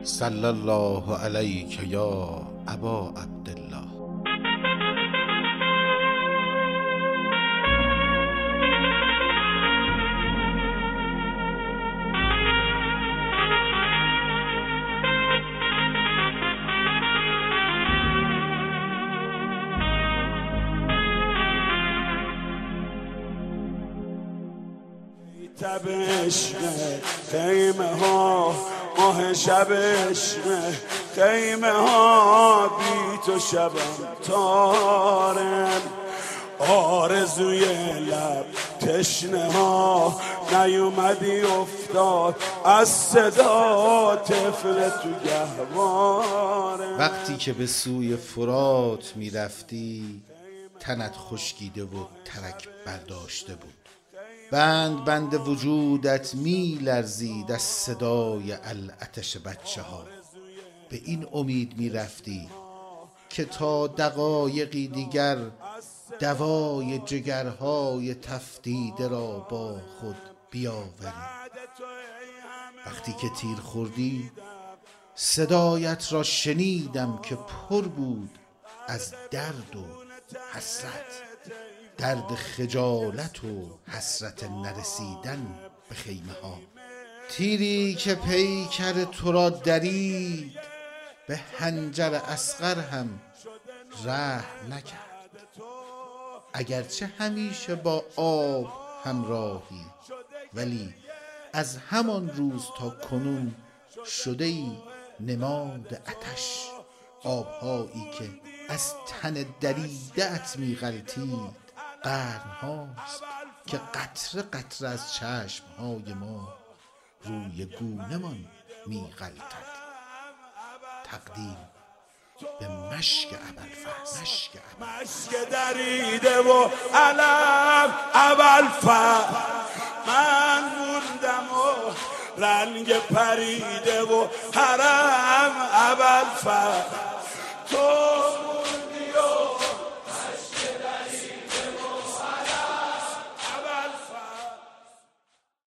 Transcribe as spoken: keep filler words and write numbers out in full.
صلی الله علیک یا ابا عبدالله. تبش خیمه ها ماه شبش خیمه ها بی تو شبم تارم آرزوی لب تشنه ها نیومدی افتاد از صدا طفل تو گهوارم. وقتی که به سوی فرات می رفتی تنت خشکیده و ترک برداشته بود، بند بند وجودت می لرزید از صدای العطش بچه ها. به این امید می رفتی که تا دقایقی دیگر دوای جگرهای تفتیده را با خود بیاوری. وقتی که تیر خوردی صدایت را شنیدم که پر بود از درد و حسرت، درد خجالت و حسرت نرسیدن به خیمه ها. تیری که پیکر تو را درید به حنجر اصغر هم رحم نکرد، اگرچه همیشه با آب همراهی، ولی از همان روز تا کنون شده ای نماد آتش. آبهایی که از تن دریده ات می غلتید قرن هاست که قطره قطره از چشم های ما روی گونه من می غلطد. تقدیم به مشک ابوالفضل. مشک دریده و علم ابوالفضل، من موندم و رنگ پریده و حرم ابوالفضل. تو